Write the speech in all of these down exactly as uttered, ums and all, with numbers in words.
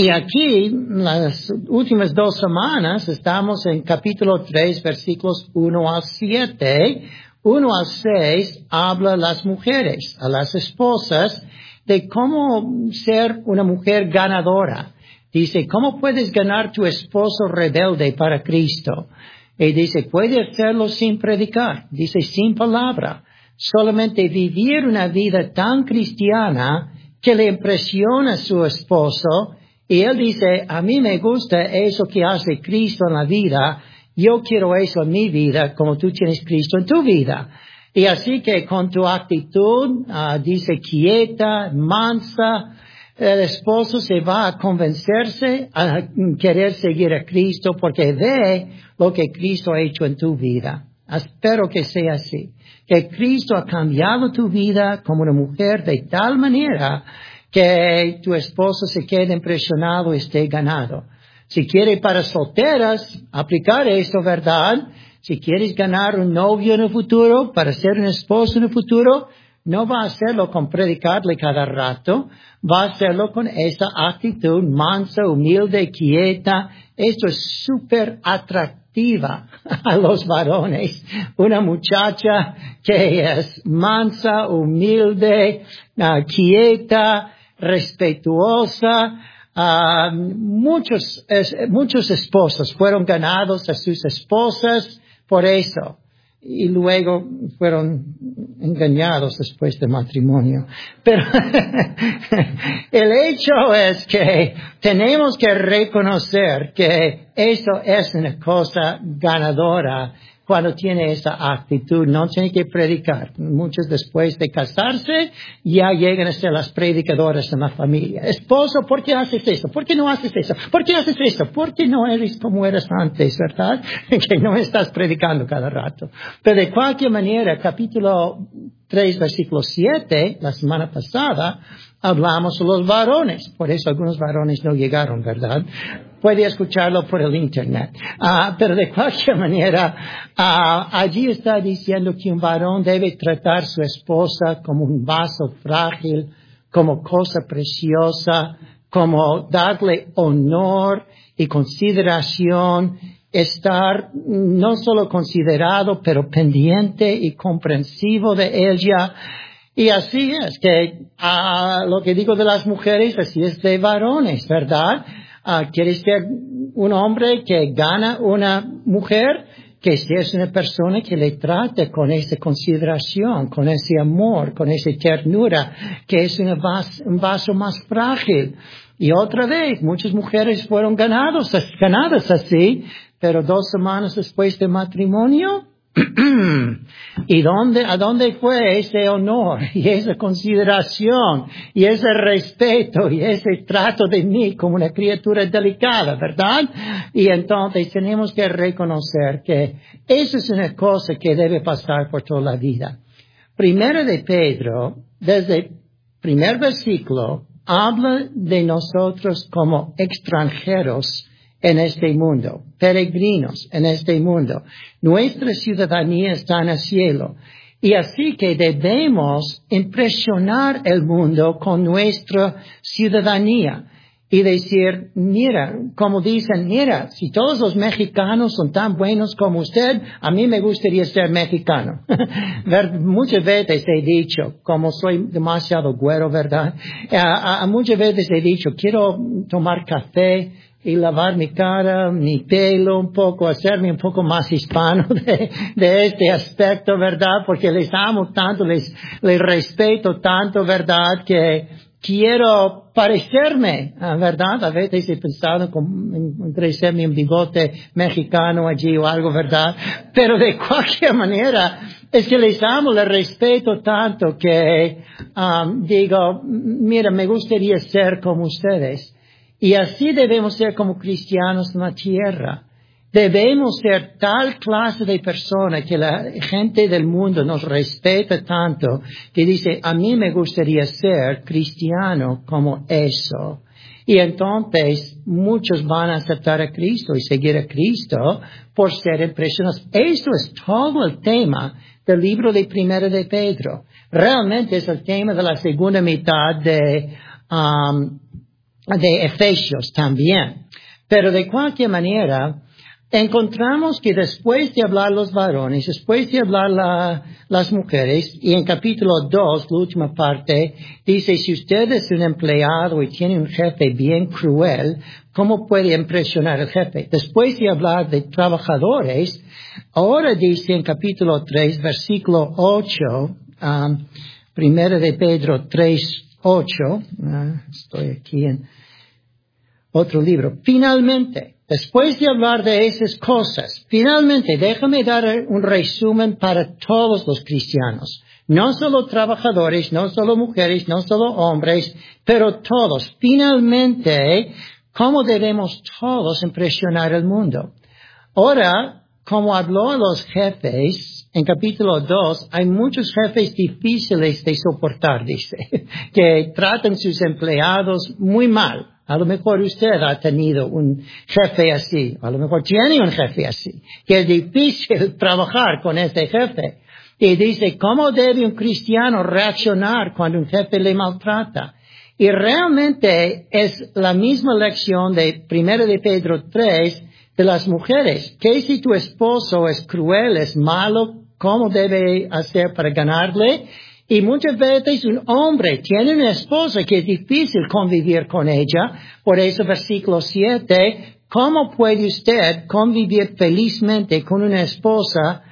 Y aquí, las últimas dos semanas, estamos en capítulo tres, versículos uno al siete. uno al seis habla a las mujeres, a las esposas, de cómo ser una mujer ganadora. Dice, ¿cómo puedes ganar tu esposo rebelde para Cristo? Y dice, puede hacerlo sin predicar. Dice, sin palabra. Solamente vivir una vida tan cristiana que le impresiona a su esposo. Y él dice, a mí me gusta eso que hace Cristo en la vida. Yo quiero eso en mi vida como tú tienes Cristo en tu vida. Y así que con tu actitud, uh, dice, quieta, mansa, el esposo se va a convencerse a querer seguir a Cristo porque ve lo que Cristo ha hecho en tu vida. Espero que sea así. Que Cristo ha cambiado tu vida como una mujer de tal manera que tu esposo se quede impresionado y esté ganado. Si quiere para solteras aplicar esto, ¿verdad? Si quieres ganar un novio en el futuro, para ser un esposo en el futuro, no va a hacerlo con predicarle cada rato, va a hacerlo con esa actitud mansa, humilde, quieta. Esto es súper atractiva a los varones. Una muchacha que es mansa, humilde, uh, quieta, respetuosa. Uh, muchos, es, muchos esposos fueron ganados a sus esposas por eso. Y luego fueron engañados después del matrimonio. Pero el hecho es que tenemos que reconocer que eso es una cosa ganadora cuando tiene esa actitud. No tiene que predicar. Muchos después de casarse ya llegan a ser las predicadoras en la familia. Esposo, ¿por qué haces eso? ¿Por qué no haces eso? ¿Por qué haces eso? ¿Por qué no eres como eras antes, verdad? Que no estás predicando cada rato. Pero de cualquier manera, capítulo tres, versículo siete, la semana pasada, hablamos de los varones. Por eso algunos varones no llegaron, ¿verdad? Puede escucharlo por el internet. Uh, pero de cualquier manera, uh, allí está diciendo que un varón debe tratar a su esposa como un vaso frágil, como cosa preciosa, como darle honor y consideración, estar no solo considerado, pero pendiente y comprensivo de ella. Y así es que uh, lo que digo de las mujeres, así es de varones, ¿verdad? Uh, ¿Quieres ser un hombre que gana una mujer? Que seas una persona que le trate con esa consideración, con ese amor, con esa ternura, que es una vas, un vaso más frágil. Y otra vez, muchas mujeres fueron ganados, ganadas así, pero dos semanas después del matrimonio, ¿y dónde, a dónde fue ese honor y esa consideración y ese respeto y ese trato de mí como una criatura delicada, verdad? Y entonces tenemos que reconocer que eso es una cosa que debe pasar por toda la vida. Primero de Pedro, desde el primer versículo, habla de nosotros como extranjeros en este mundo, peregrinos en este mundo. Nuestra ciudadanía está en el cielo. Y así que debemos impresionar el mundo con nuestra ciudadanía. Y decir, mira, como dicen, mira, si todos los mexicanos son tan buenos como usted, a mí me gustaría ser mexicano. Muchas veces he dicho, como soy demasiado güero, ¿verdad? A, a, muchas veces he dicho, quiero tomar café y lavar mi cara, mi pelo un poco, hacerme un poco más hispano de, de este aspecto, ¿verdad? Porque les amo tanto, les, les respeto tanto, ¿verdad? Que quiero parecerme, ¿verdad? A veces he pensado en crecerme un bigote mexicano allí o algo, ¿verdad? Pero de cualquier manera, es que les amo, les respeto tanto que um, digo, mira, me gustaría ser como ustedes. Y así debemos ser como cristianos en la tierra. Debemos ser tal clase de persona que la gente del mundo nos respeta tanto que dice, a mí me gustaría ser cristiano como eso. Y entonces muchos van a aceptar a Cristo y seguir a Cristo por ser impresionados. Esto es todo el tema del libro de Primera de Pedro. Realmente es el tema de la segunda mitad de um, de Efesios también. Pero de cualquier manera, encontramos que después de hablar los varones, después de hablar la, las mujeres, y en capítulo dos, la última parte, dice, si usted es un empleado y tiene un jefe bien cruel, ¿cómo puede impresionar al jefe? Después de hablar de trabajadores, ahora dice en capítulo tres, versículo ocho, um, primera de Pedro tres, ocho, uh, estoy aquí en otro libro, finalmente, después de hablar de esas cosas, finalmente, déjame dar un resumen para todos los cristianos. No solo trabajadores, no solo mujeres, no solo hombres, pero todos. Finalmente, ¿cómo debemos todos impresionar al mundo? Ahora, como habló a los jefes, en capítulo dos, hay muchos jefes difíciles de soportar, dice, que tratan sus empleados muy mal. A lo mejor usted ha tenido un jefe así, a lo mejor tiene un jefe así, que es difícil trabajar con este jefe. Y dice, ¿cómo debe un cristiano reaccionar cuando un jefe le maltrata? Y realmente es la misma lección de primera de Pedro tres de las mujeres. ¿Qué si tu esposo es cruel, es malo? ¿Cómo debe hacer para ganarle? Y muchas veces un hombre tiene una esposa que es difícil convivir con ella. Por eso versículo siete, ¿cómo puede usted convivir felizmente con una esposa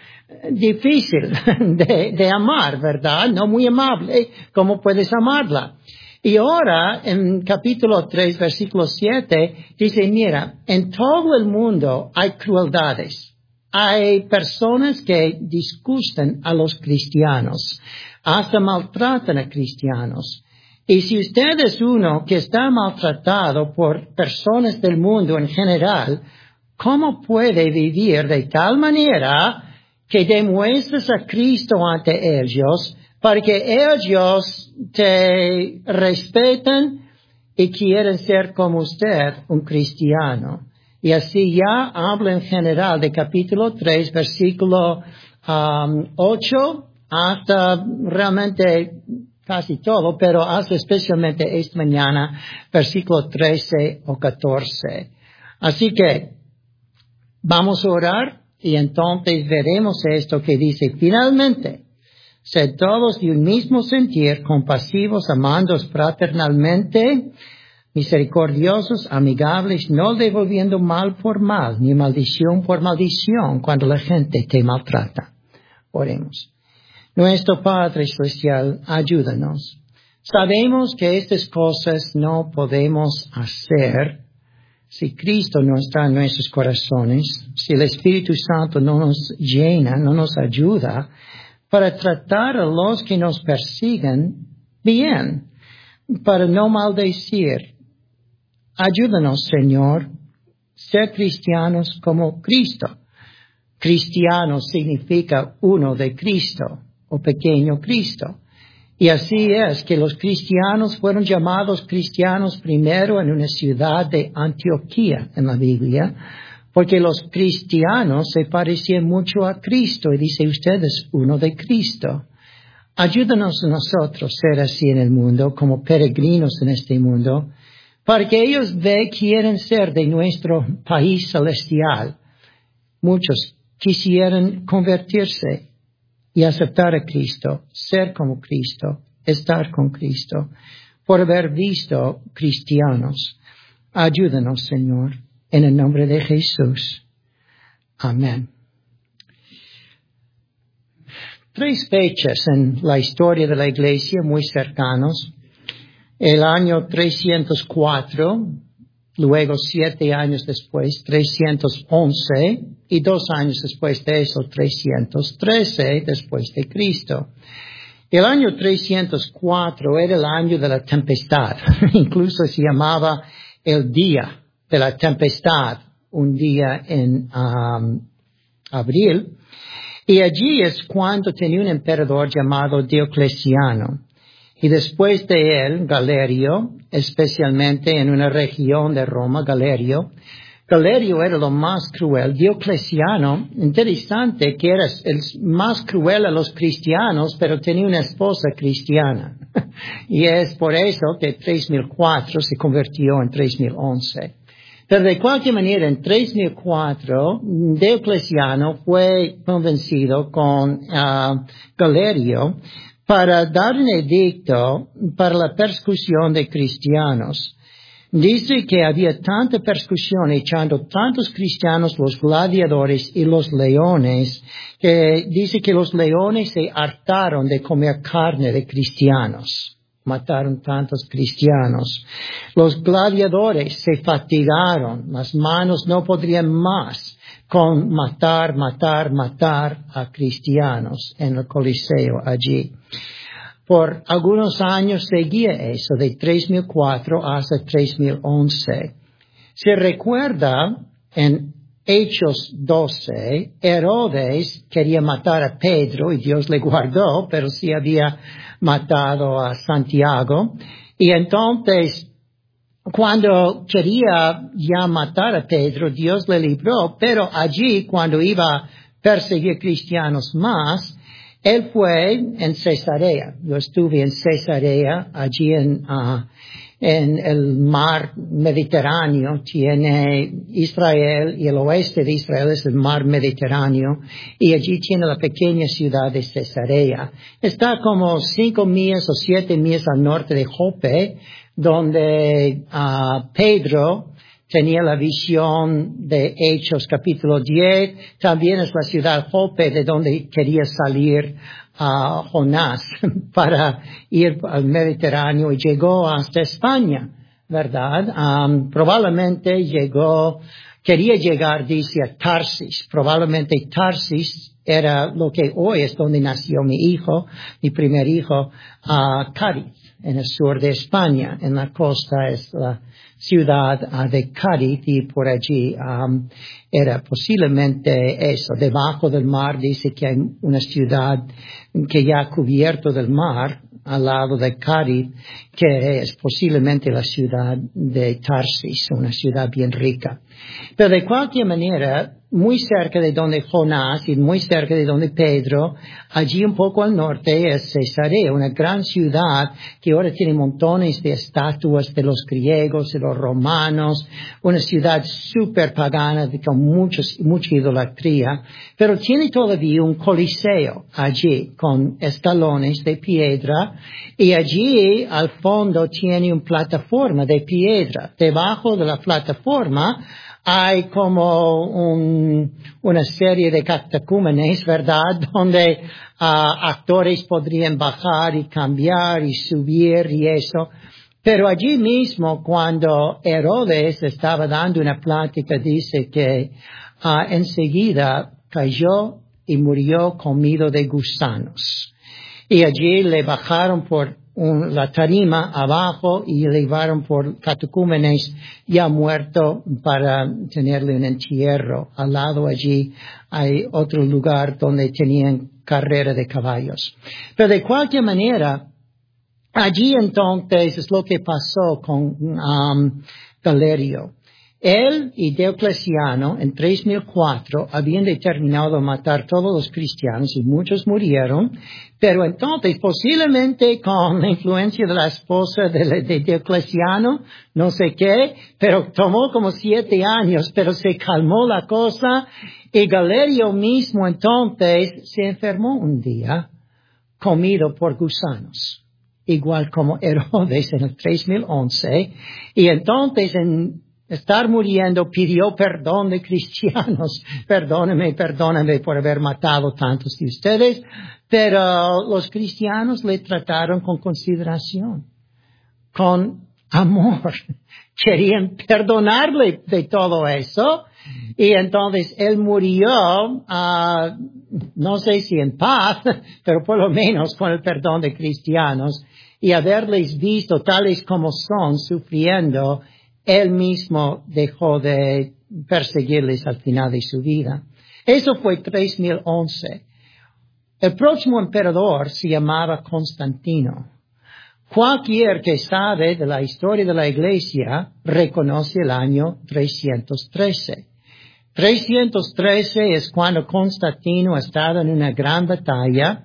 difícil de, de amar, verdad? No muy amable. ¿Cómo puedes amarla? Y ahora, en capítulo tres, versículo siete, dice, mira, en todo el mundo hay crueldades. Hay personas que disgustan a los cristianos, hasta maltratan a cristianos. Y si usted es uno que está maltratado por personas del mundo en general, ¿cómo puede vivir de tal manera que demuestres a Cristo ante ellos para que ellos te respeten y quieren ser como usted, un cristiano? Y así ya habla en general de capítulo tres, versículo um, ocho, hasta realmente casi todo, pero hasta especialmente esta mañana, versículo trece o catorce. Así que vamos a orar y entonces veremos esto que dice, finalmente, sed todos de un mismo sentir, compasivos, amándoos fraternalmente, misericordiosos, amigables, no devolviendo mal por mal, ni maldición por maldición, cuando la gente te maltrata. Oremos. Nuestro Padre Celestial, ayúdanos. Sabemos que estas cosas no podemos hacer si Cristo no está en nuestros corazones, si el Espíritu Santo no nos llena, no nos ayuda para tratar a los que nos persiguen bien, para no maldecir. Ayúdanos, Señor, ser cristianos como Cristo. Cristiano significa uno de Cristo, o pequeño Cristo. Y así es que los cristianos fueron llamados cristianos primero en una ciudad de Antioquía en la Biblia, porque los cristianos se parecían mucho a Cristo, y dice, usted es uno de Cristo. Ayúdanos nosotros a ser así en el mundo, como peregrinos en este mundo, para que ellos ve, quieren ser de nuestro país celestial. Muchos quisieran convertirse y aceptar a Cristo, ser como Cristo, estar con Cristo, por haber visto cristianos. Ayúdanos, Señor, en el nombre de Jesús. Amén. Tres fechas en la historia de la Iglesia muy cercanos. El año trescientos cuatro, luego siete años después, trescientos once, y dos años después de eso, trescientos trece después de Cristo. El año trescientos cuatro era el año de la tempestad. Incluso se llamaba el día de la tempestad, un día en um, abril. Y allí es cuando tenía un emperador llamado Diocleciano. Y después de él, Galerio, especialmente en una región de Roma, Galerio, Galerio era lo más cruel. Diocleciano, interesante que era el más cruel a los cristianos, pero tenía una esposa cristiana. Y es por eso que tres mil cuatro se convirtió en tres mil once. Pero de cualquier manera, en tres mil cuatro, Diocleciano fue convencido con uh, Galerio para dar un edicto para la persecución de cristianos. Dice que había tanta persecución echando tantos cristianos, los gladiadores y los leones, que dice que los leones se hartaron de comer carne de cristianos. Mataron tantos cristianos. Los gladiadores se fatigaron, las manos no podrían más con matar, matar, matar a cristianos en el Coliseo allí. Por algunos años seguía eso, de tres mil cuatro hasta tres mil once. Se recuerda en Hechos doce, Herodes quería matar a Pedro y Dios le guardó, pero sí había matado a Santiago. Y entonces, cuando quería ya matar a Pedro, Dios le libró, pero allí, cuando iba a perseguir cristianos más, él fue en Cesarea. Yo estuve en Cesarea, allí en, uh, en el mar Mediterráneo. Tiene Israel y el oeste de Israel es el mar Mediterráneo. Y allí tiene la pequeña ciudad de Cesarea. Está como cinco millas o siete millas al norte de Jope, donde uh, Pedro tenía la visión de Hechos capítulo diez. También es la ciudad Jope de donde quería salir uh, Jonás para ir al Mediterráneo y llegó hasta España, ¿verdad? Um, probablemente llegó, quería llegar, dice, a Tarsis. Probablemente Tarsis era lo que hoy es donde nació mi hijo, mi primer hijo, uh, Cádiz, en el sur de España. En la costa es la ciudad uh, de Cádiz y por allí um, era posiblemente eso. Debajo del mar dice que hay una ciudad que ya ha cubierto del mar al lado de Cádiz, que es posiblemente la ciudad de Tarsis, una ciudad bien rica. Pero de cualquier manera, muy cerca de donde Jonás y muy cerca de donde Pedro, allí un poco al norte es Cesarea, una gran ciudad que ahora tiene montones de estatuas de los griegos, de los romanos, una ciudad súper pagana con muchos, mucha idolatría, pero tiene todavía un coliseo allí con escalones de piedra y allí al fondo tiene una plataforma de piedra. Debajo de la plataforma hay como un, una serie de catacúmenes, ¿verdad? Donde uh, actores podrían bajar y cambiar y subir y eso. Pero allí mismo, cuando Herodes estaba dando una plática, dice que uh, enseguida cayó y murió comido de gusanos. Y allí le bajaron por un, la tarima abajo y le llevaron por catacúmenes ya muerto para tenerle un entierro. Al lado allí hay otro lugar donde tenían carrera de caballos. Pero de cualquier manera, allí entonces es lo que pasó con um, Galerio. Él y Diocleciano en tres mil cuatro habían determinado matar todos los cristianos y muchos murieron, pero entonces posiblemente con la influencia de la esposa de, de Diocleciano, no sé qué, pero tomó como siete años, pero se calmó la cosa y Galerio mismo entonces se enfermó un día comido por gusanos, igual como Herodes en el tres mil once, y entonces en estar muriendo, pidió perdón de cristianos. Perdóname, perdóname por haber matado tantos de ustedes. Pero los cristianos le trataron con consideración, con amor. Querían perdonarle de todo eso. Y entonces él murió, uh, no sé si en paz, pero por lo menos con el perdón de cristianos. Y haberles visto tales como son, sufriendo, él mismo dejó de perseguirles al final de su vida. Eso fue tres mil once. El próximo emperador se llamaba Constantino. Cualquier que sabe de la historia de la iglesia reconoce el año trescientos trece. trescientos trece es cuando Constantino estaba en una gran batalla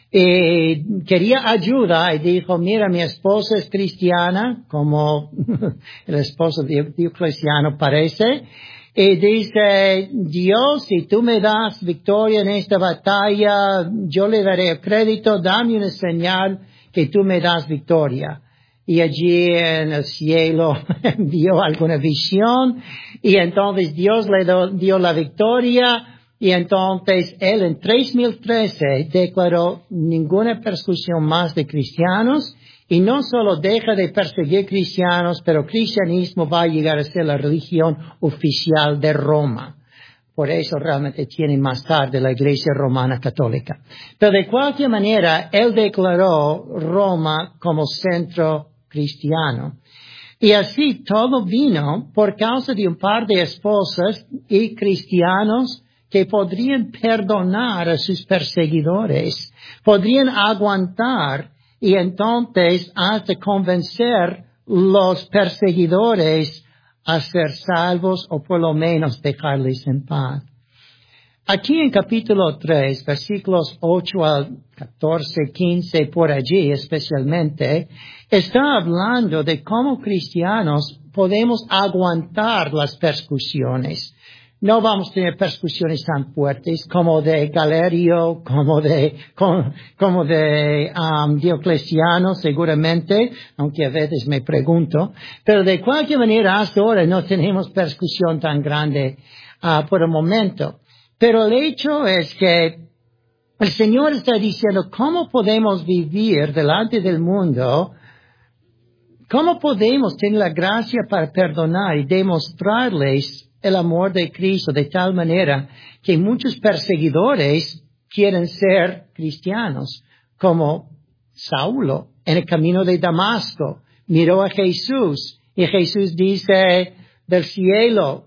y quería ayuda y dijo, mira, mi esposa es cristiana, como el esposo de Diocleciano parece, y dice, Dios, si tú me das victoria en esta batalla, yo le daré crédito, dame una señal que tú me das victoria. Y allí en el cielo vio alguna visión y entonces Dios le do, dio la victoria y entonces él en tres mil trece declaró ninguna persecución más de cristianos y no solo deja de perseguir cristianos, pero cristianismo va a llegar a ser la religión oficial de Roma. Por eso realmente tiene más tarde la Iglesia Romana Católica. Pero de cualquier manera, él declaró Roma como centro cristiano. Y así todo vino por causa de un par de esposas y cristianos que podrían perdonar a sus perseguidores, podrían aguantar y entonces hasta convencer los perseguidores a ser salvos o por lo menos dejarles en paz. Aquí en capítulo tres, versículos ocho al catorce, quince, por allí especialmente, está hablando de cómo cristianos podemos aguantar las persecuciones. No vamos a tener persecuciones tan fuertes como de Galerio, como de, como, como de um, Diocleciano seguramente, aunque a veces me pregunto. Pero de cualquier manera hasta ahora no tenemos persecución tan grande uh, por el momento. Pero el hecho es que el Señor está diciendo cómo podemos vivir delante del mundo, cómo podemos tener la gracia para perdonar y demostrarles el amor de Cristo de tal manera que muchos perseguidores quieren ser cristianos, como Saulo en el camino de Damasco. Miró a Jesús y Jesús dice del cielo,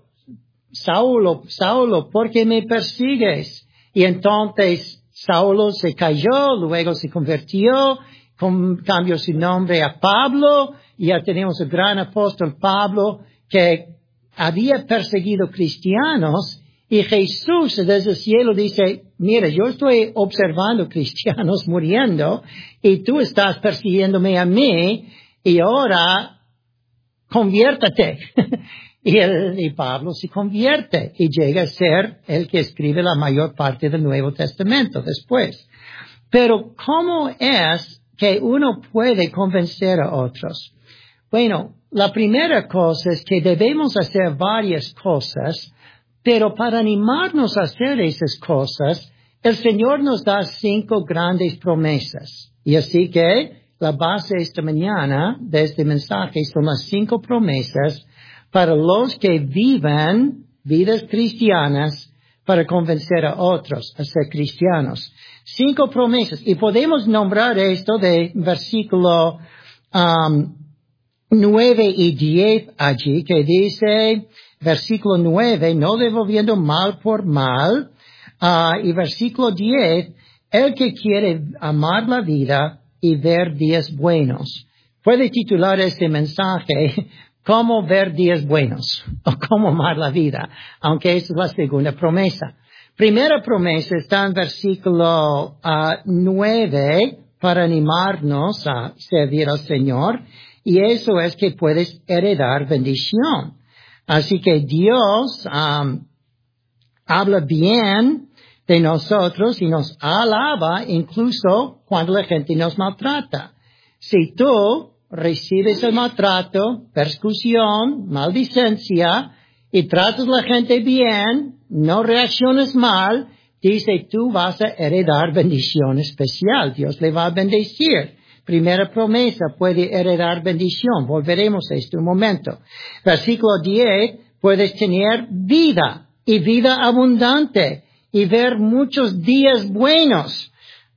Saulo, Saulo, ¿por qué me persigues? Y entonces Saulo se cayó, luego se convirtió, cambió su nombre a Pablo, y ya tenemos el gran apóstol Pablo que había perseguido cristianos, y Jesús desde el cielo dice, mira, yo estoy observando cristianos muriendo, y tú estás persiguiéndome a mí, y ahora conviértate. Y, el, y Pablo se convierte y llega a ser el que escribe la mayor parte del Nuevo Testamento después. Pero ¿cómo es que uno puede convencer a otros? Bueno, la primera cosa es que debemos hacer varias cosas, pero para animarnos a hacer esas cosas, el Señor nos da cinco grandes promesas. Y así que la base esta mañana de este mensaje son las cinco promesas para los que viven vidas cristianas para convencer a otros a ser cristianos. Cinco promesas. Y podemos nombrar esto de versículo um, nueve y diez allí, que dice, versículo nueve, no devolviendo mal por mal. Uh, y versículo diez, el que quiere amar la vida y ver días buenos. Puede titular este mensaje, ¿cómo ver días buenos? O cómo amar la vida, aunque esa es la segunda promesa. Primera promesa está en versículo uh, nueve para animarnos a servir al Señor, y eso es que puedes heredar bendición. Así que Dios um, habla bien de nosotros y nos alaba incluso cuando la gente nos maltrata. Si tú recibes el maltrato, persecución, maldicencia, y tratas a la gente bien, no reaccionas mal, dice tú vas a heredar bendición especial. Dios le va a bendecir. Primera promesa, puede heredar bendición. Volveremos a esto un momento. Versículo diez, puedes tener vida y vida abundante y ver muchos días buenos.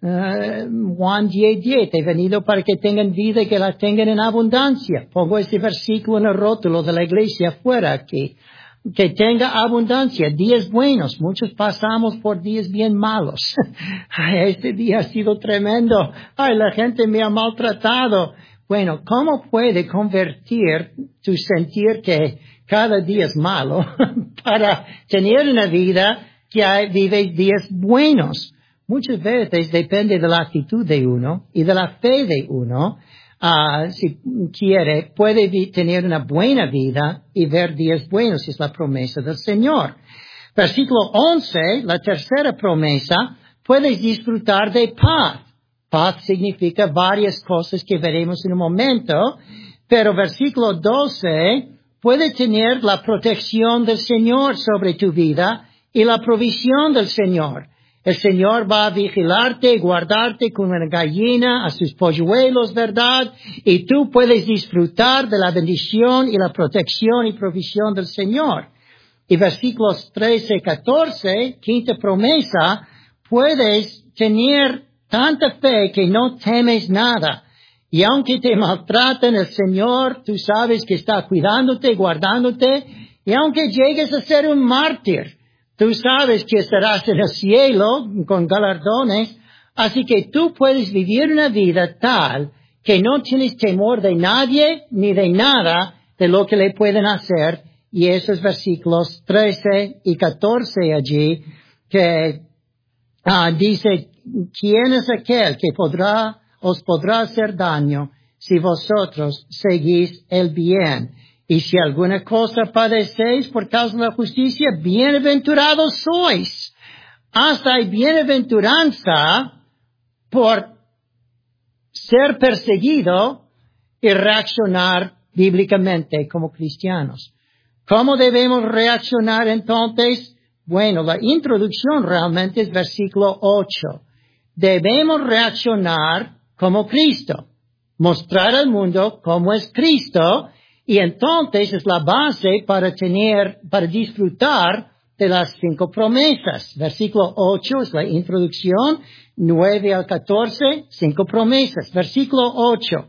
Uh, Juan diez diez, he venido para que tengan vida y que la tengan en abundancia. Pongo este versículo en el rótulo de la iglesia afuera aquí. Que tenga abundancia, días buenos. Muchos pasamos por días bien malos. Ay, este día ha sido tremendo. Ay, la gente me ha maltratado. Bueno, ¿cómo puede convertir tu sentir que cada día es malo para tener una vida que hay, vive días buenos? Muchas veces depende de la actitud de uno y de la fe de uno. Uh, si quiere, puede vi- tener una buena vida y ver días buenos, es la promesa del Señor. Versículo once, la tercera promesa, puedes disfrutar de paz. Paz significa varias cosas que veremos en un momento, pero versículo doce, puede tener la protección del Señor sobre tu vida y la provisión del Señor. El Señor va a vigilarte y guardarte como una gallina a sus polluelos, ¿verdad? Y tú puedes disfrutar de la bendición y la protección y provisión del Señor. Y versículos trece y catorce, quinta promesa, puedes tener tanta fe que no temes nada. Y aunque te maltraten, el Señor, tú sabes que está cuidándote, guardándote. Y aunque llegues a ser un mártir, tú sabes que estarás en el cielo con galardones. Así que tú puedes vivir una vida tal que no tienes temor de nadie ni de nada de lo que le pueden hacer. Y esos versículos trece y catorce allí que uh, dice, ¿quién es aquel que podrá, os podrá hacer daño si vosotros seguís el bien? Y si alguna cosa padecéis por causa de la justicia, bienaventurados sois. Hasta hay bienaventuranza por ser perseguido y reaccionar bíblicamente como cristianos. ¿Cómo debemos reaccionar entonces? Bueno, la introducción realmente es versículo ocho. Debemos reaccionar como Cristo. Mostrar al mundo cómo es Cristo. Y entonces es la base para tener, para disfrutar de las cinco promesas. Versículo ocho es la introducción. nueve al catorce, cinco promesas. Versículo ocho.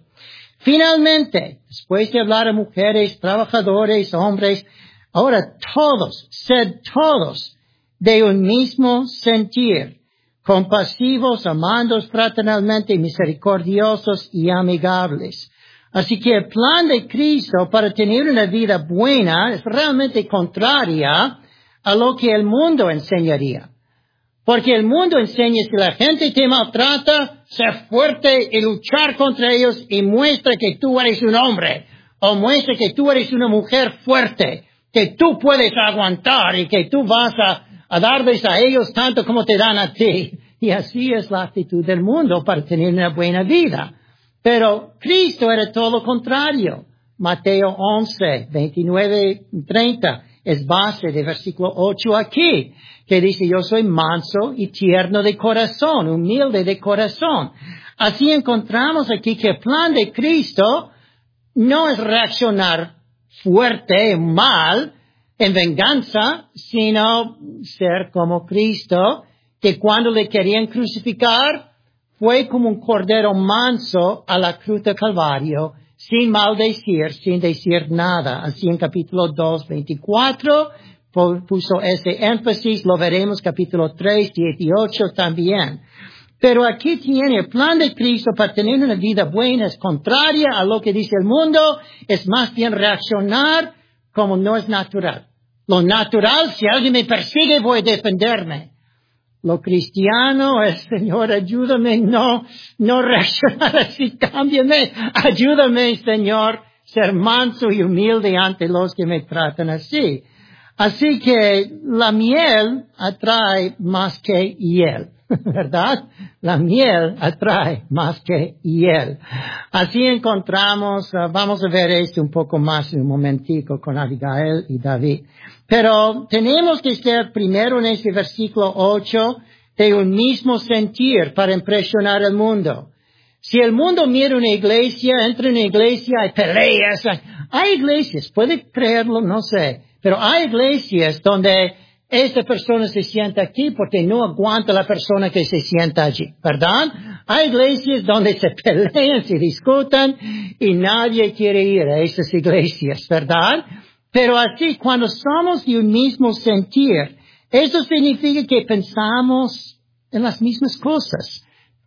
Finalmente, después de hablar a mujeres, trabajadores, hombres, ahora todos, sed todos de un mismo sentir, compasivos, amándoos fraternalmente, misericordiosos y amigables. Así que el plan de Cristo para tener una vida buena es realmente contraria a lo que el mundo enseñaría. Porque el mundo enseña que la gente te maltrata, ser fuerte y luchar contra ellos y muestra que tú eres un hombre o muestra que tú eres una mujer fuerte, que tú puedes aguantar y que tú vas a, a darles a ellos tanto como te dan a ti. Y así es la actitud del mundo para tener una buena vida. Pero Cristo era todo lo contrario. Mateo once, veintinueve y treinta es base de versículo ocho aquí, que dice, yo soy manso y tierno de corazón, humilde de corazón. Así encontramos aquí que el plan de Cristo no es reaccionar fuerte, mal, en venganza, sino ser como Cristo, que cuando le querían crucificar, fue como un cordero manso a la cruz del Calvario, sin maldecir, sin decir nada. Así en capítulo dos, veinticuatro, puso ese énfasis, lo veremos capítulo tres, dieciocho también. Pero aquí tiene el plan de Cristo para tener una vida buena, es contraria a lo que dice el mundo, es más bien reaccionar como no es natural. Lo natural, si alguien me persigue, voy a defenderme. Lo cristiano es, Señor, ayúdame, no, no reaccionar así, cámbiame, ayúdame, Señor, ser manso y humilde ante los que me tratan así. Así que la miel atrae más que hiel, ¿verdad? La miel atrae más que hiel. Así encontramos, uh, vamos a ver esto un poco más en un momentico con Abigail y David. Pero tenemos que ser primero en este versículo ocho de un mismo sentir para impresionar al mundo. Si el mundo mira una iglesia, entra en una iglesia, hay peleas, hay, hay iglesias, puede creerlo, no sé, pero hay iglesias donde esta persona se sienta aquí porque no aguanta la persona que se sienta allí, ¿verdad? Hay iglesias donde se pelean, se discutan y nadie quiere ir a esas iglesias, ¿verdad? Pero así, cuando somos de un mismo sentir, eso significa que pensamos en las mismas cosas.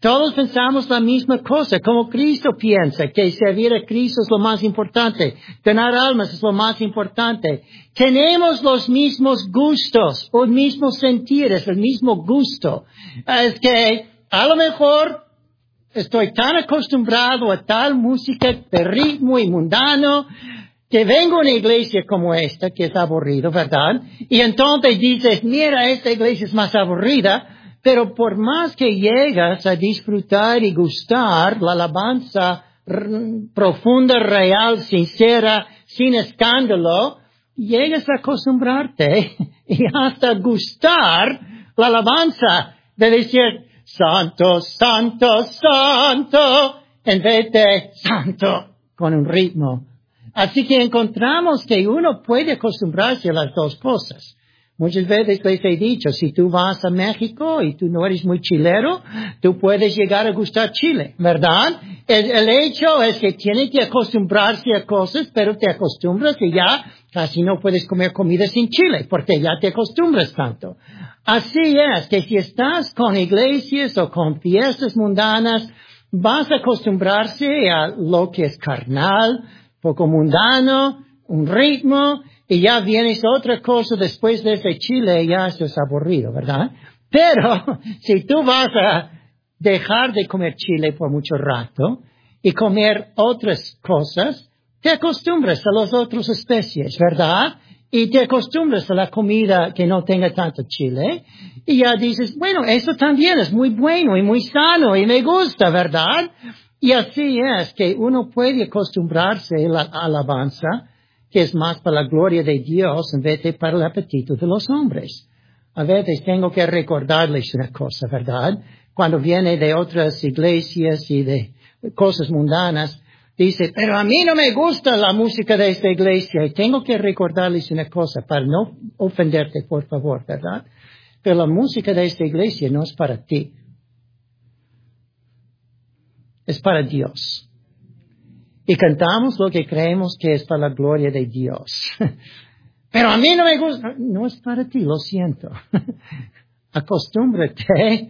Todos pensamos la misma cosa, como Cristo piensa, que servir a Cristo es lo más importante, ganar almas es lo más importante. Tenemos los mismos gustos, los mismos sentires, el mismo gusto. Es que a lo mejor estoy tan acostumbrado a tal música de ritmo y mundano, que vengo a una iglesia como esta, que es aburrido, ¿verdad? Y entonces dices, mira, esta iglesia es más aburrida, pero por más que llegas a disfrutar y gustar la alabanza r- profunda, real, sincera, sin escándalo, llegas a acostumbrarte y hasta gustar la alabanza de decir, santo, santo, santo, en vez de santo con un ritmo. Así que encontramos que uno puede acostumbrarse a las dos cosas. Muchas veces les he dicho, si tú vas a México y tú no eres muy chilero, tú puedes llegar a gustar Chile, ¿verdad? El, el hecho es que tiene que acostumbrarse a cosas, pero te acostumbras y ya casi no puedes comer comida sin chile, porque ya te acostumbras tanto. Así es, que si estás con iglesias o con fiestas mundanas, vas a acostumbrarse a lo que es carnal, poco mundano, un ritmo, y ya vienes a otra cosa después de ese chile, ya estás aburrido, ¿verdad? Pero si tú vas a dejar de comer chile por mucho rato y comer otras cosas, te acostumbras a las otras especies, ¿verdad? Y te acostumbras a la comida que no tenga tanto chile, y ya dices, bueno, eso también es muy bueno y muy sano y me gusta, ¿verdad? Y así es que uno puede acostumbrarse a la alabanza, que es más para la gloria de Dios en vez de para el apetito de los hombres. A veces tengo que recordarles una cosa, ¿verdad? Cuando viene de otras iglesias y de cosas mundanas, dice, pero a mí no me gusta la música de esta iglesia. Y tengo que recordarles una cosa, para no ofenderte, por favor, ¿verdad? Pero la música de esta iglesia no es para ti. Es para Dios. Y cantamos lo que creemos que es para la gloria de Dios. Pero a mí no me gusta. No es para ti, lo siento. Acostúmbrate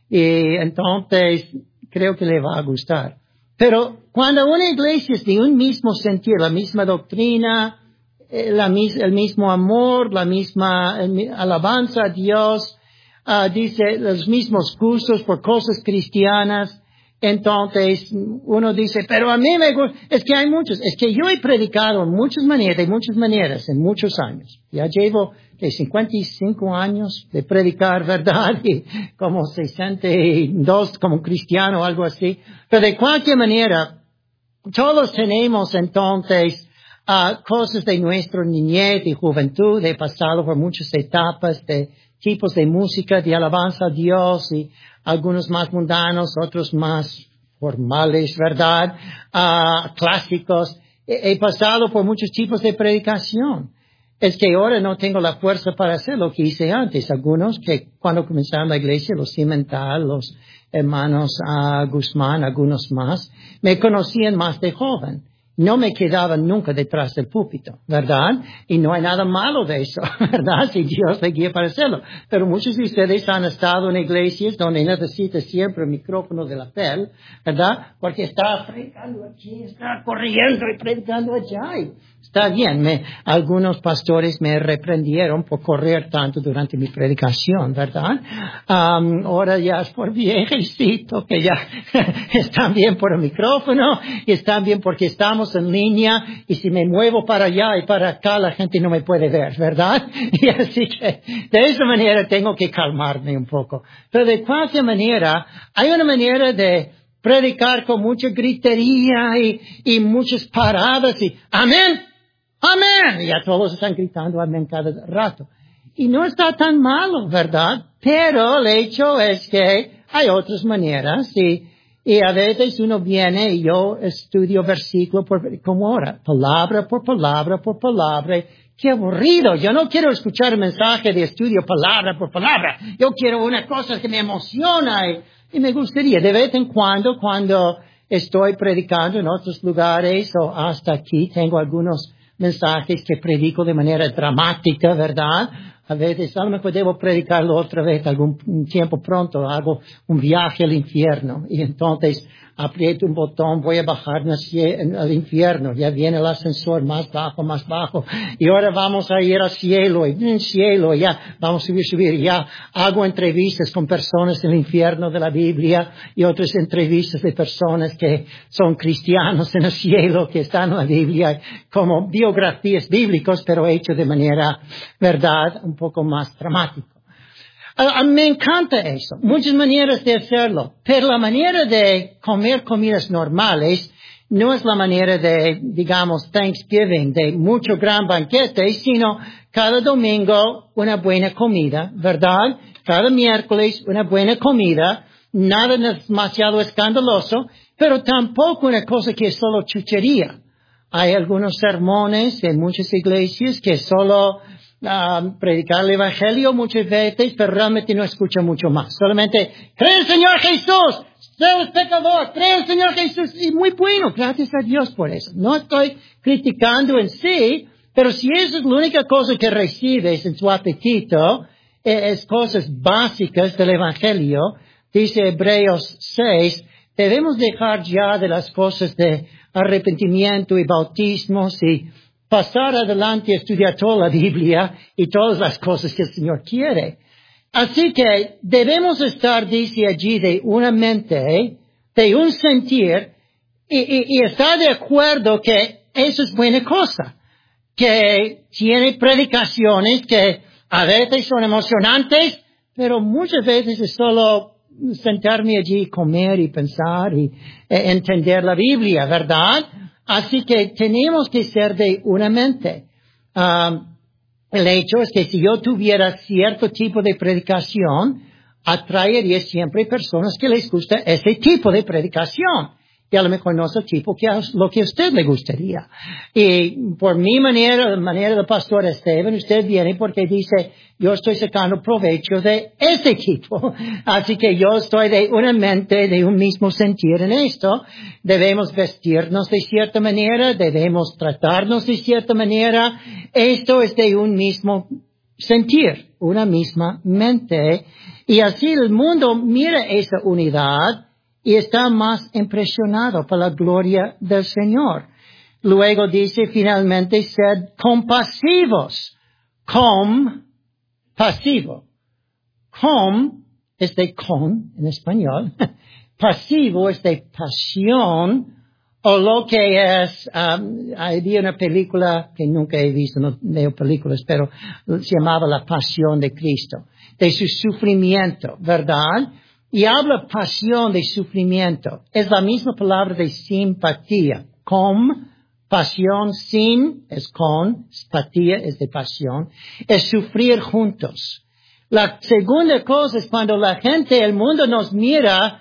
y entonces creo que le va a gustar. Pero cuando una iglesia es de un mismo sentir, la misma doctrina, la, el mismo amor, la misma alabanza a Dios, uh, dice los mismos gustos por cosas cristianas, entonces uno dice, pero a mí me gusta, es que hay muchos, es que yo he predicado en muchas maneras, de muchas maneras, en muchos años. Ya llevo de cincuenta y cinco años de predicar, ¿verdad? Y como sesenta y dos como cristiano o algo así. Pero de cualquier manera, todos tenemos entonces uh, cosas de nuestra niñez y juventud, he pasado por muchas etapas de tipos de música, de alabanza a Dios y algunos más mundanos, otros más formales, ¿verdad? Uh, clásicos. He, he pasado por muchos tipos de predicación. Es que ahora no tengo la fuerza para hacer lo que hice antes. Algunos que cuando comenzaron la iglesia, los Cimental, los hermanos uh, Guzmán, algunos más, me conocían más de joven. No me quedaban nunca detrás del púlpito, ¿verdad? Y no hay nada malo de eso, ¿verdad? Si Dios le guía para hacerlo. Pero muchos de ustedes han estado en iglesias donde necesitan siempre el micrófono de la piel, ¿verdad? Porque está predicando aquí, está corriendo y predicando allá. Y está bien, me, algunos pastores me reprendieron por correr tanto durante mi predicación, ¿verdad? Um, ahora ya es por viejecito, que ya están bien por el micrófono y están bien porque estamos en línea y si me muevo para allá y para acá la gente no me puede ver, ¿verdad? Y así que de esa manera tengo que calmarme un poco. Pero de cualquier manera, hay una manera de predicar con mucha gritería y, y muchas paradas y amén, amén. Y ya todos están gritando amén cada rato. Y no está tan malo, ¿verdad? Pero el hecho es que hay otras maneras y Y a veces uno viene y yo estudio versículo por, como ahora, palabra por palabra por palabra. ¡Qué aburrido! Yo no quiero escuchar el mensaje de estudio palabra por palabra. Yo quiero una cosa que me emociona y, y me gustaría de vez en cuando, cuando estoy predicando en otros lugares o hasta aquí, tengo algunos mensajes que predico de manera dramática, ¿verdad? A veces, a lo mejor debo predicarlo otra vez, algún tiempo pronto, hago un viaje al infierno y entonces aprieto un botón, voy a bajar al infierno, ya viene el ascensor más bajo, más bajo, y ahora vamos a ir al cielo, y en el cielo, ya vamos a subir, subir, ya hago entrevistas con personas del infierno de la Biblia y otras entrevistas de personas que son cristianos en el cielo, que están en la Biblia, como biografías bíblicas, pero hecho de manera, verdad, un poco más dramática. A, a, me encanta eso, muchas maneras de hacerlo, pero la manera de comer comidas normales no es la manera de, digamos, Thanksgiving, de mucho gran banquete, sino cada domingo una buena comida, ¿verdad? Cada miércoles una buena comida, nada demasiado escandaloso, pero tampoco una cosa que es solo chuchería. Hay algunos sermones en muchas iglesias que solo Uh, predicar el evangelio muchas veces, pero realmente no escucha mucho más. Solamente, cree el Señor Jesús, sé el pecador, cree el Señor Jesús, y muy bueno, gracias a Dios por eso. No estoy criticando en sí, pero si esa es la única cosa que recibes en su apetito, es cosas básicas del evangelio, dice Hebreos seis, debemos dejar ya de las cosas de arrepentimiento y bautismos y pasar adelante a estudiar toda la Biblia y todas las cosas que el Señor quiere. Así que debemos estar, dice allí, de una mente, de un sentir, y, y, y estar de acuerdo que eso es buena cosa, que tiene predicaciones que a veces son emocionantes, pero muchas veces es solo sentarme allí, comer y pensar y eh, entender la Biblia, ¿verdad? Así que tenemos que ser de una mente. Um, el hecho es que si yo tuviera cierto tipo de predicación, atraería siempre personas que les gusta ese tipo de predicación. Y a lo mejor no es el tipo que a lo que a usted le gustaría. Y por mi manera, la manera del pastor Esteban, usted viene porque dice, yo estoy sacando provecho de ese tipo. Así que yo estoy de una mente, de un mismo sentir en esto. Debemos vestirnos de cierta manera, debemos tratarnos de cierta manera. Esto es de un mismo sentir, una misma mente. Y así el mundo mira esa unidad y está más impresionado por la gloria del Señor. Luego dice finalmente, sed compasivos. Com, pasivo. Com es de con en español. Pasivo es de pasión, o lo que es, um, había una película que nunca he visto, no veo películas, pero se llamaba La Pasión de Cristo, de su sufrimiento, ¿verdad? Y habla pasión de sufrimiento. Es la misma palabra de simpatía. Com, pasión, sin es con, simpatía es de pasión. Es sufrir juntos. La segunda cosa es cuando la gente, el mundo nos mira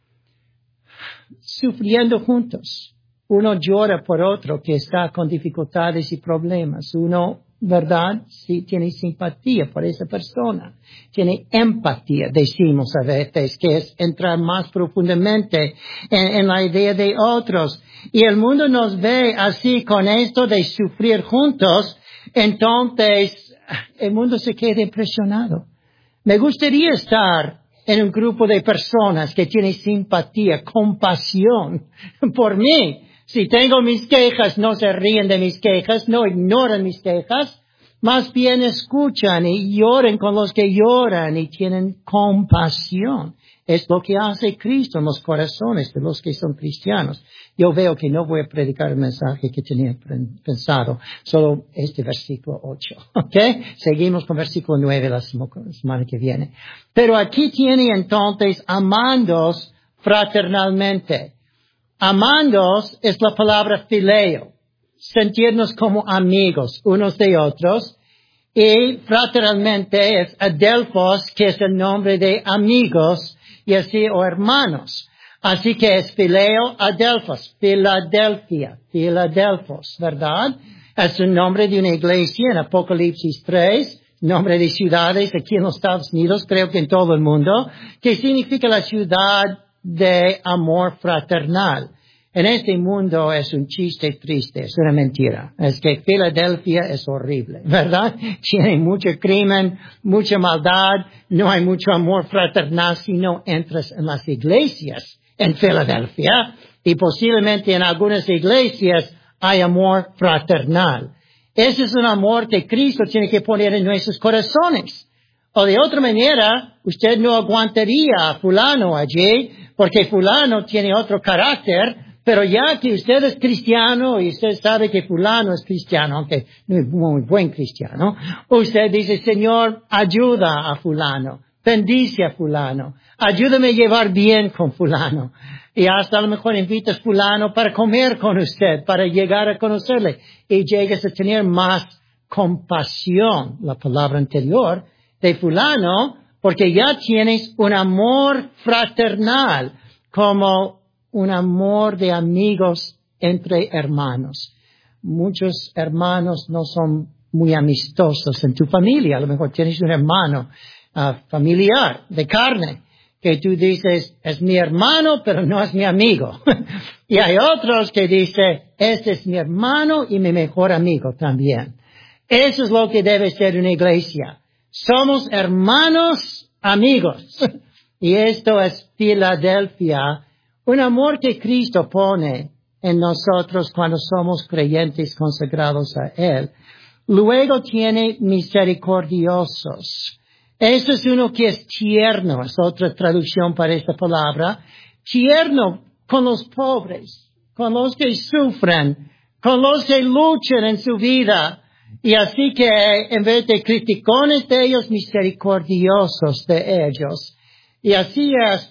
sufriendo juntos. Uno llora por otro que está con dificultades y problemas. Uno, ¿verdad? Sí, tiene simpatía por esa persona. Tiene empatía, decimos a veces, que es entrar más profundamente en, en la idea de otros. Y el mundo nos ve así con esto de sufrir juntos, entonces el mundo se queda impresionado. Me gustaría estar en un grupo de personas que tienen simpatía, compasión por mí. Si tengo mis quejas, no se ríen de mis quejas, no ignoran mis quejas, más bien escuchan y lloran con los que lloran y tienen compasión. Es lo que hace Cristo en los corazones de los que son cristianos. Yo veo que no voy a predicar el mensaje que tenía pensado, solo este versículo ocho, ¿ok? Seguimos con versículo nueve la semana que viene. Pero aquí tiene entonces, amándoos fraternalmente. Amándoos es la palabra phileo, sentirnos como amigos unos de otros, y fraternalmente es adelphos, que es el nombre de amigos, y así, o hermanos. Así que es phileo, adelphos, Filadelfia, Filadelfos, ¿verdad? Es el nombre de una iglesia en Apocalipsis tres, nombre de ciudades aquí en los Estados Unidos, creo que en todo el mundo, que significa la ciudad de amor fraternal. En este mundo es un chiste triste, es una mentira. Es que Filadelfia es horrible, ¿verdad? Tiene mucho crimen, mucha maldad, no hay mucho amor fraternal si no entras en las iglesias en Filadelfia. Y posiblemente en algunas iglesias hay amor fraternal. Ese es un amor que Cristo tiene que poner en nuestros corazones. O de otra manera, usted no aguantaría a fulano allí, porque fulano tiene otro carácter. Pero ya que usted es cristiano y usted sabe que fulano es cristiano, aunque no es muy buen cristiano, usted dice, Señor, ayuda a fulano, bendice a fulano, ayúdame a llevar bien con fulano. Y hasta a lo mejor invitas fulano para comer con usted, para llegar a conocerle. Y llegas a tener más compasión, la palabra anterior, de fulano, porque ya tienes un amor fraternal, como un amor de amigos entre hermanos. Muchos hermanos no son muy amistosos en tu familia. A lo mejor tienes un hermano uh, familiar, de carne, que tú dices, es mi hermano, pero no es mi amigo. Y hay otros que dicen, este es mi hermano y mi mejor amigo también. Eso es lo que debe ser una iglesia. Somos hermanos amigos. Y esto es Filadelfia. Un amor que Cristo pone en nosotros cuando somos creyentes consagrados a Él. Luego tiene misericordiosos. Eso es uno que es tierno, es otra traducción para esta palabra. Tierno con los pobres, con los que sufren, con los que luchan en su vida. Y así que en vez de criticones de ellos, misericordiosos de ellos. Y así es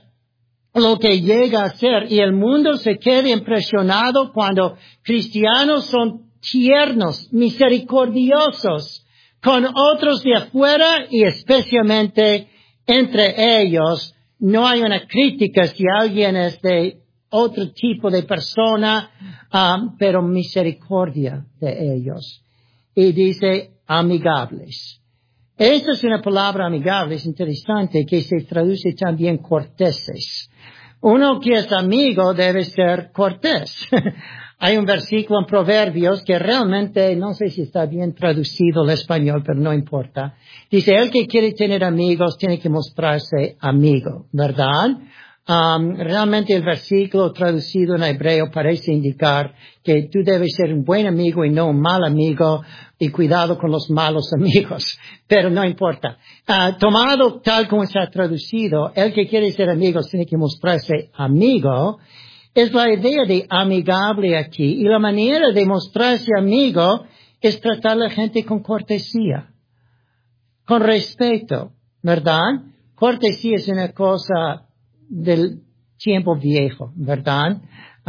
lo que llega a ser, y el mundo se queda impresionado cuando cristianos son tiernos, misericordiosos con otros de afuera y especialmente entre ellos. No hay una crítica si alguien es de otro tipo de persona, um, pero misericordia de ellos. Y dice amigables. Esta es una palabra amigable, es interesante, que se traduce también corteses. Uno que es amigo debe ser cortés. Hay un versículo en Proverbios que realmente no sé si está bien traducido al español, pero no importa. Dice, el que quiere tener amigos tiene que mostrarse amigo, ¿verdad? Um, realmente el versículo traducido en hebreo parece indicar que tú debes ser un buen amigo y no un mal amigo, y cuidado con los malos amigos, pero no importa. Uh, tomado tal como está traducido, el que quiere ser amigo tiene que mostrarse amigo. Es la idea de amigable aquí, y la manera de mostrarse amigo es tratar a la gente con cortesía, con respeto, ¿verdad? Cortesía es una cosa del tiempo viejo, ¿verdad?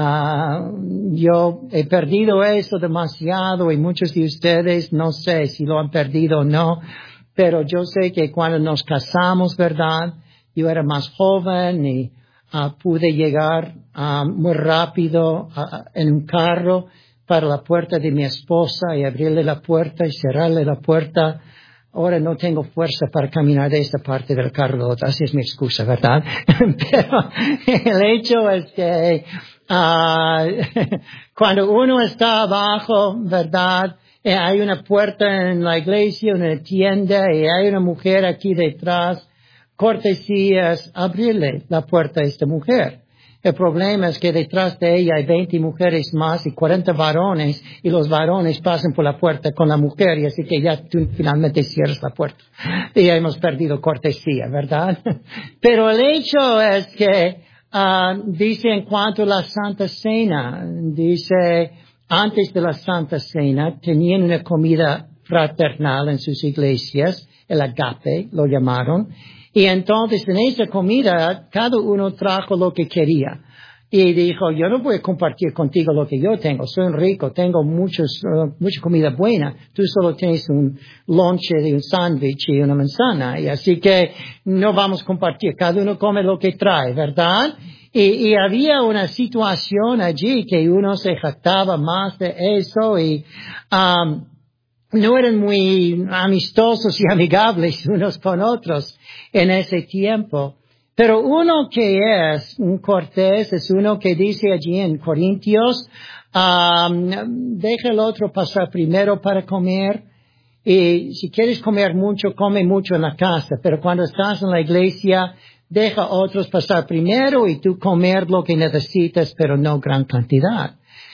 Uh, yo he perdido eso demasiado y muchos de ustedes no sé si lo han perdido o no, pero yo sé que cuando nos casamos, ¿verdad? Yo era más joven y uh, pude llegar uh, muy rápido uh, en un carro para la puerta de mi esposa y abrirle la puerta y cerrarle la puerta. Ahora no tengo fuerza para caminar de esta parte del carro a la otra, así es mi excusa, ¿verdad? Pero el hecho es que uh, cuando uno está abajo, ¿verdad? Eh, hay una puerta en la iglesia, una tienda, y hay una mujer aquí detrás. Cortesía es abrirle la puerta a esta mujer. El problema es que detrás de ella hay veinte mujeres más y cuarenta varones, y los varones pasan por la puerta con la mujer, y así que ya tú finalmente cierras la puerta. Y ya hemos perdido cortesía, ¿verdad? Pero el hecho es que uh, dice en cuanto a la Santa Cena, dice antes de la Santa Cena tenían una comida fraternal en sus iglesias, el agape lo llamaron. Y entonces en esa comida cada uno trajo lo que quería. Y dijo, yo no voy a compartir contigo lo que yo tengo. Soy rico, tengo muchos, uh, mucha comida buena. Tú solo tienes un lonche de un sándwich y una manzana. Y así que no vamos a compartir. Cada uno come lo que trae, ¿verdad? Y, y había una situación allí que uno se jactaba más de eso y um, no eran muy amistosos y amigables unos con otros en ese tiempo. Pero uno que es un cortés es uno que dice allí en Corintios, um, deja el otro pasar primero para comer. Y si quieres comer mucho, come mucho en la casa. Pero cuando estás en la iglesia, deja a otros pasar primero y tú comer lo que necesitas, pero no gran cantidad.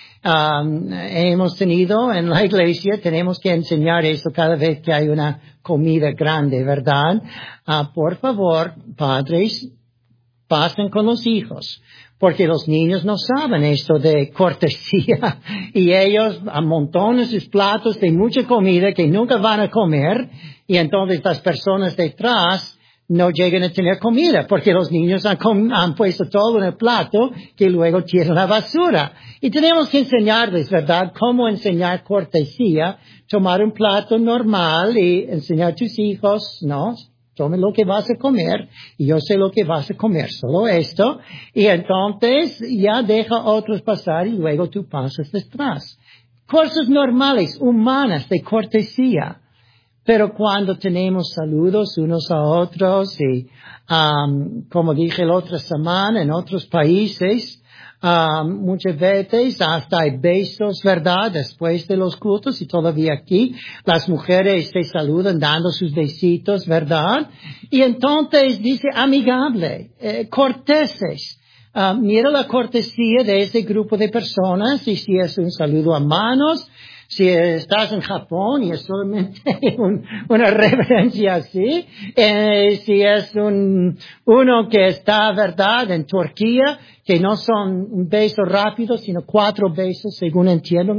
Um, hemos tenido en la iglesia, tenemos que enseñar eso cada vez que hay una comida grande, ¿verdad? Uh, por favor, padres, pasen con los hijos, porque los niños no saben esto de cortesía y ellos amontonan sus platos de mucha comida que nunca van a comer y entonces las personas detrás no llegan a tener comida porque los niños han, han puesto todo en el plato que luego tiran la basura. Y tenemos que enseñarles, ¿verdad?, cómo enseñar cortesía, tomar un plato normal y enseñar a tus hijos, ¿no? Tome lo que vas a comer y yo sé lo que vas a comer, solo esto. Y entonces ya deja a otros pasar y luego tú pasas detrás. Cosas normales, humanas, de cortesía. Pero cuando tenemos saludos unos a otros y, um, como dije la otra semana, en otros países, Um, muchas veces hasta hay besos, ¿verdad?, después de los cultos y todavía aquí las mujeres se saludan dando sus besitos, ¿verdad? Y entonces dice amigable, eh, corteses. Uh, mira la cortesía de ese grupo de personas y si es un saludo a manos, si estás en Japón y es solamente un, una reverencia así, eh, si es un, uno que está, ¿verdad?, en Turquía, que no son un beso rápido, sino cuatro besos, según entiendo,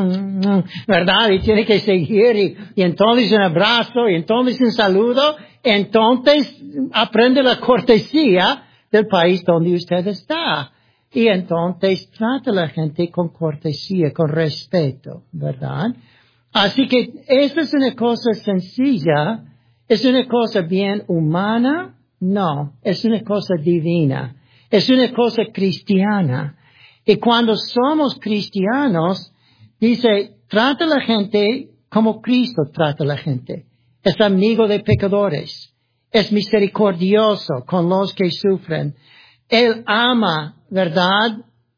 ¿verdad? Y tiene que seguir, y, y entonces un abrazo, y entonces un saludo, entonces aprende la cortesía del país donde usted está. Y entonces trata a la gente con cortesía, con respeto, ¿verdad? Así que esta es una cosa sencilla, es una cosa bien humana, no, es una cosa divina, es una cosa cristiana. Y cuando somos cristianos, dice, trata a la gente como Cristo trata a la gente. Es amigo de pecadores, es misericordioso con los que sufren. Él ama, ¿verdad?,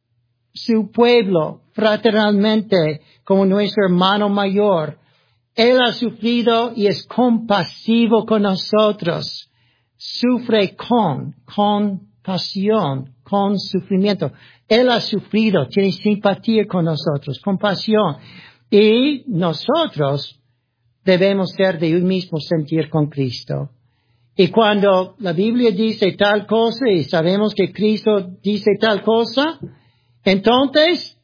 su pueblo fraternalmente como nuestro hermano mayor. Él ha sufrido y es compasivo con nosotros. Sufre con, con pasión, con sufrimiento. Él ha sufrido, tiene simpatía con nosotros, compasión. Y nosotros debemos ser de un mismo sentir con Cristo. Y cuando la Biblia dice tal cosa y sabemos que Cristo dice tal cosa, entonces,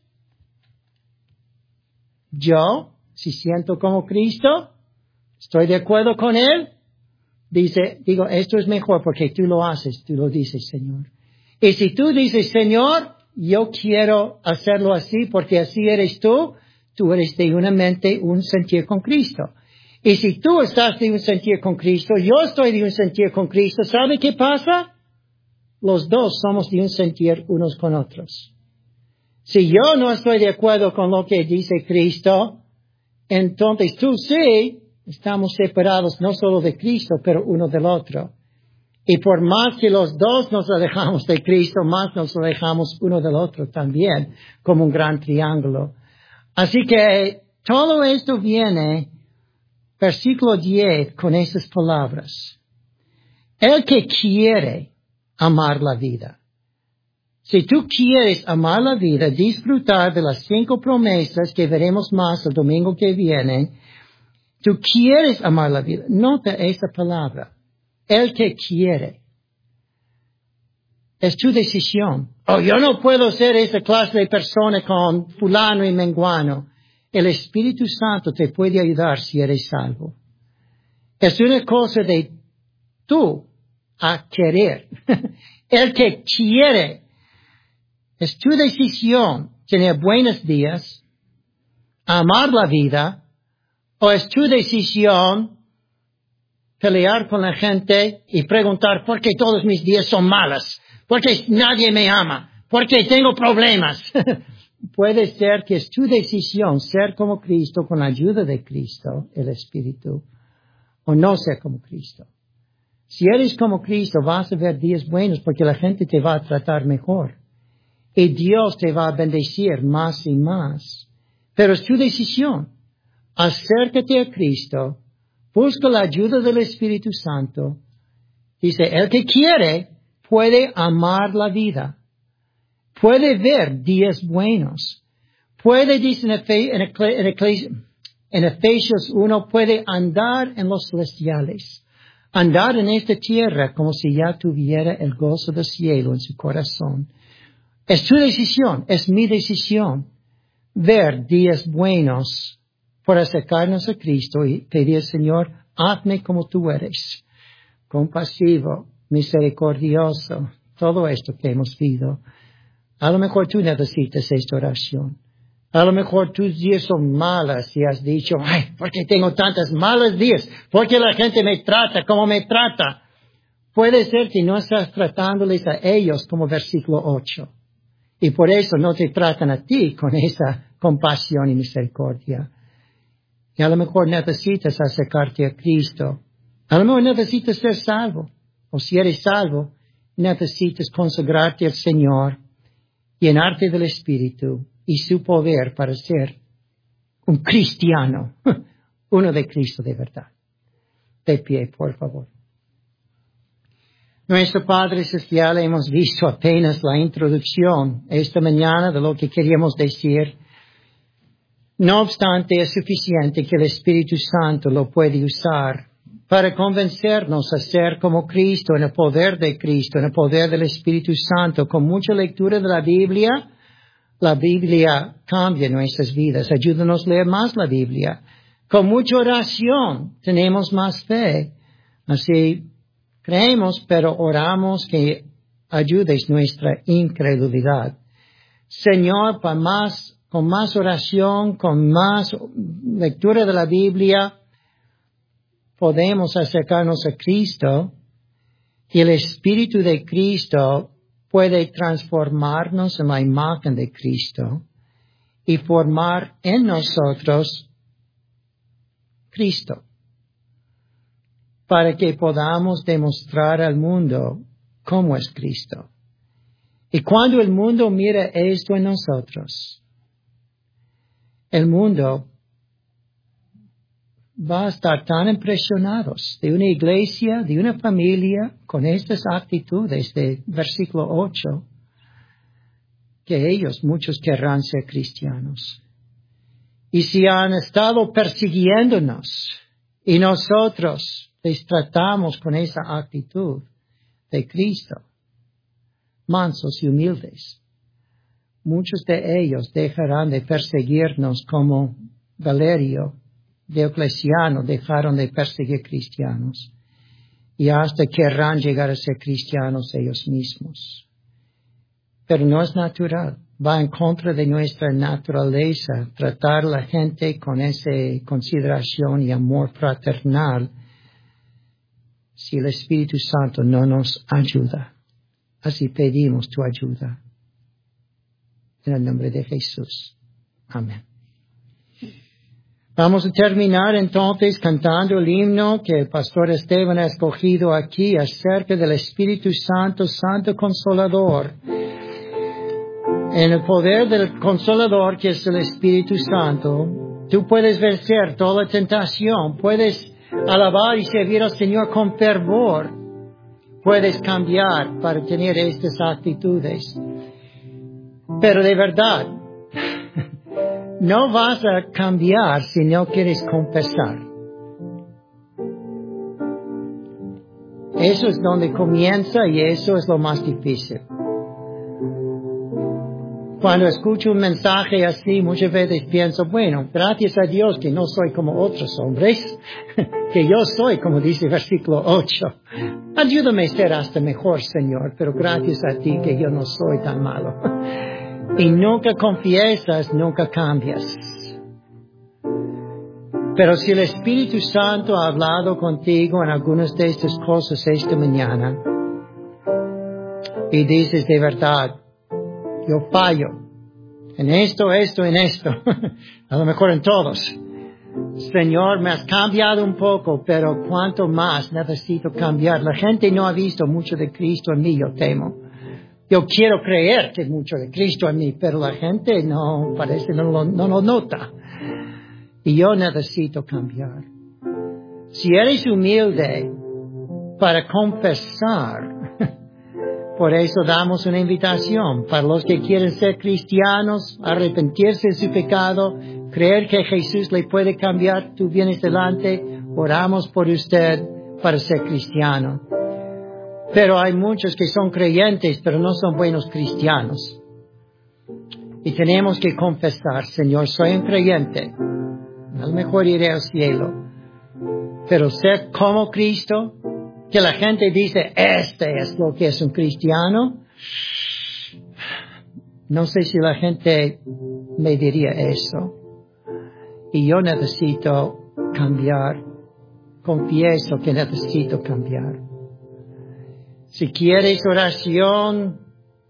yo, si siento como Cristo, estoy de acuerdo con Él, dice, digo, esto es mejor porque tú lo haces, tú lo dices, Señor. Y si tú dices, Señor, yo quiero hacerlo así porque así eres tú, tú eres de una mente, un sentir con Cristo. Y si tú estás de un sentir con Cristo, yo estoy de un sentir con Cristo, ¿sabe qué pasa? Los dos somos de un sentir unos con otros. Si yo no estoy de acuerdo con lo que dice Cristo, entonces tú sí, estamos separados no solo de Cristo, pero uno del otro. Y por más que los dos nos alejamos de Cristo, más nos alejamos uno del otro también, como un gran triángulo. Así que todo esto viene, versículo diez, con esas palabras. El que quiere amar la vida. Si tú quieres amar la vida, disfrutar de las cinco promesas que veremos más el domingo que viene, tú quieres amar la vida. Nota esta palabra. El que quiere. Es tu decisión. Oh, yo no puedo ser esa clase de persona con fulano y menguano. El Espíritu Santo te puede ayudar si eres salvo. Es una cosa de tú a querer. El que quiere. Es tu decisión tener buenos días, amar la vida, o es tu decisión pelear con la gente y preguntar por qué todos mis días son malos, por qué nadie me ama, por qué tengo problemas. Puede ser que es tu decisión ser como Cristo con la ayuda de Cristo, el Espíritu, o no ser como Cristo. Si eres como Cristo, vas a ver días buenos porque la gente te va a tratar mejor. Y Dios te va a bendecir más y más. Pero es tu decisión. Acércate a Cristo. Busca la ayuda del Espíritu Santo. Dice, el que quiere puede amar la vida. Puede ver días buenos. Puede, dice en, Efe, en, Ecle, en Efesios uno, puede andar en los celestiales. Andar en esta tierra como si ya tuviera el gozo del cielo en su corazón. Es tu decisión, es mi decisión. Ver días buenos por acercarnos a Cristo y pedir, Señor, hazme como tú eres. Compasivo, misericordioso, todo esto que hemos visto. A lo mejor tú necesitas esta oración. A lo mejor tus días son malas y has dicho, ay, ¿por qué tengo tantos malos días? ¿Por qué la gente me trata como me trata? Puede ser que no estás tratándoles a ellos como versículo ocho. Y por eso no te tratan a ti con esa compasión y misericordia. Y a lo mejor necesitas acercarte a Cristo. A lo mejor necesitas ser salvo. O si eres salvo, necesitas consagrarte al Señor, llenarte del Espíritu y su poder para ser un cristiano, uno de Cristo de verdad. De pie, por favor. Nuestro Padre Celestial, hemos visto apenas la introducción esta mañana de lo que queríamos decir. No obstante, es suficiente que el Espíritu Santo lo puede usar para convencernos a ser como Cristo, en el poder de Cristo, en el poder del Espíritu Santo. Con mucha lectura de la Biblia, la Biblia cambia nuestras vidas. Ayúdanos a leer más la Biblia. Con mucha oración tenemos más fe. Así creemos, pero oramos que ayudes nuestra incredulidad. Señor, para más, con más oración, con más lectura de la Biblia, podemos acercarnos a Cristo y el Espíritu de Cristo puede transformarnos en la imagen de Cristo y formar en nosotros Cristo para que podamos demostrar al mundo cómo es Cristo. Y cuando el mundo mira esto en nosotros, el mundo va a estar tan impresionados de una iglesia, de una familia, con estas actitudes de versículo ocho, que ellos, muchos querrán ser cristianos. Y si han estado persiguiéndonos y nosotros les tratamos con esa actitud de Cristo, mansos y humildes, muchos de ellos dejarán de perseguirnos como Valerio, Diocleciano, dejaron de perseguir cristianos y hasta querrán llegar a ser cristianos ellos mismos. Pero no es natural, va en contra de nuestra naturaleza tratar a la gente con esa consideración y amor fraternal si el Espíritu Santo no nos ayuda. Así pedimos tu ayuda. En el nombre de Jesús. Amén. Vamos a terminar entonces cantando el himno que el pastor Esteban ha escogido aquí acerca del Espíritu Santo, Santo Consolador. En el poder del Consolador, que es el Espíritu Santo, tú puedes vencer toda tentación, puedes alabar y servir al Señor con fervor, puedes cambiar para tener estas actitudes. Pero de verdad, no vas a cambiar si no quieres confesar. Eso es donde comienza y eso es lo más difícil. Cuando escucho un mensaje así, muchas veces pienso, bueno, gracias a Dios que no soy como otros hombres, que yo soy, como dice el versículo ocho. Ayúdame a ser hasta mejor, Señor, pero gracias a ti que yo no soy tan malo. Y nunca confiesas, nunca cambias. Pero si el Espíritu Santo ha hablado contigo en algunas de estas cosas esta mañana, y dices de verdad, yo fallo en esto, esto, en esto, a lo mejor en todos, Señor, me has cambiado un poco, pero cuánto más necesito cambiar. La gente no ha visto mucho de Cristo en mí, yo temo. Yo quiero creer que hay mucho de Cristo en mí, pero la gente no, parece no lo, no lo nota. Y yo necesito cambiar. Si eres humilde para confesar, por eso damos una invitación para los que quieren ser cristianos, arrepentirse de su pecado, creer que Jesús le puede cambiar, tú vienes delante, oramos por usted para ser cristiano. Pero hay muchos que son creyentes, pero no son buenos cristianos. Y tenemos que confesar, Señor, soy un creyente, a lo mejor iré al cielo, pero ser como Cristo, que la gente dice, este es lo que es un cristiano. No sé si la gente me diría eso. Y yo necesito cambiar. Confieso que necesito cambiar. Si quieres oración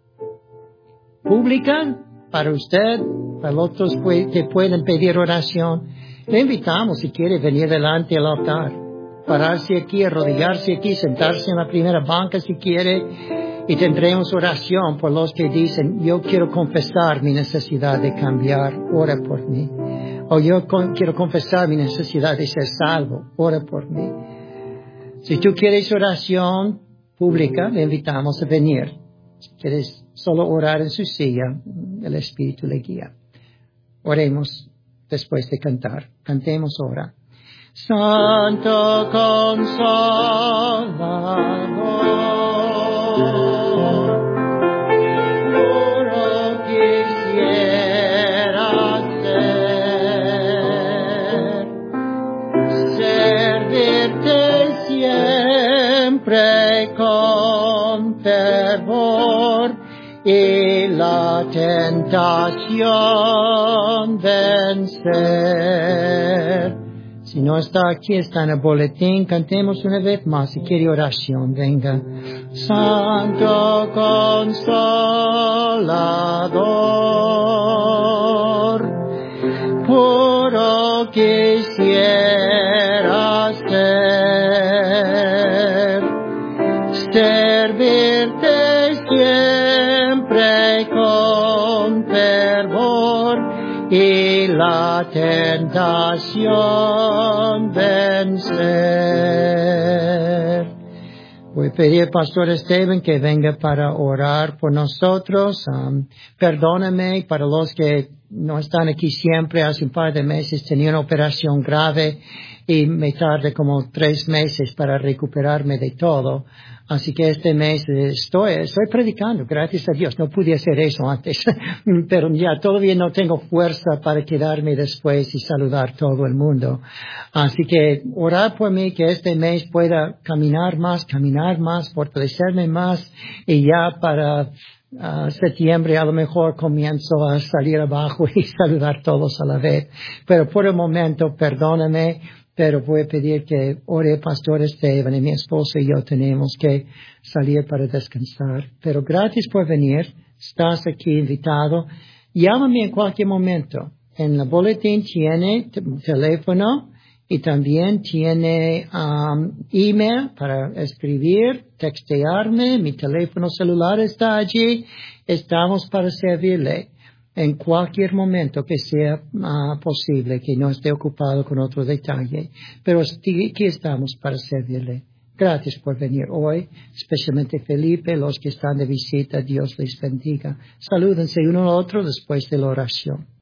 pública para usted, para otros que pueden pedir oración, le invitamos si quiere venir delante al altar. Pararse aquí, arrodillarse aquí, sentarse en la primera banca si quiere, y tendremos oración por los que dicen, yo quiero confesar mi necesidad de cambiar, ora por mí. O yo con, quiero confesar mi necesidad de ser salvo, ora por mí. Si tú quieres oración pública, le invitamos a venir. Si quieres solo orar en su silla, el Espíritu le guía. Oremos después de cantar. Cantemos ahora. Santo Consolador, puro quisiera ser, servirte siempre con fervor y la tentación vencer. Si no está aquí, está en el boletín. Cantemos una vez más. Si quiere oración, venga. Santo Consolador, puro quisiera ser, servirte siempre con fervor y la tentación vencer. Voy a pedir al pastor Esteban que venga para orar por nosotros. Um, perdóname para los que no están aquí siempre. Hace un par de meses tenía una operación grave y me tardé como tres meses para recuperarme de todo. Así que este mes estoy, estoy predicando, gracias a Dios. No pude hacer eso antes, pero ya todavía no tengo fuerza para quedarme después y saludar a todo el mundo. Así que orar por mí que este mes pueda caminar más, caminar más, fortalecerme más y ya para Uh, septiembre a lo mejor comienzo a salir abajo y saludar a todos a la vez. Pero por el momento, perdóname, pero voy a pedir que ore el pastor Esteban y mi esposa y yo tenemos que salir para descansar. Pero gracias por venir. Estás aquí invitado. Llámame en cualquier momento. En el boletín tiene t- teléfono y también tiene um, email para escribir, textearme. Mi teléfono celular está allí. Estamos para servirle en cualquier momento que sea uh, posible, que no esté ocupado con otro detalle. Pero aquí estamos para servirle. Gracias por venir hoy, especialmente Felipe, los que están de visita. Dios les bendiga. Salúdense uno al otro después de la oración.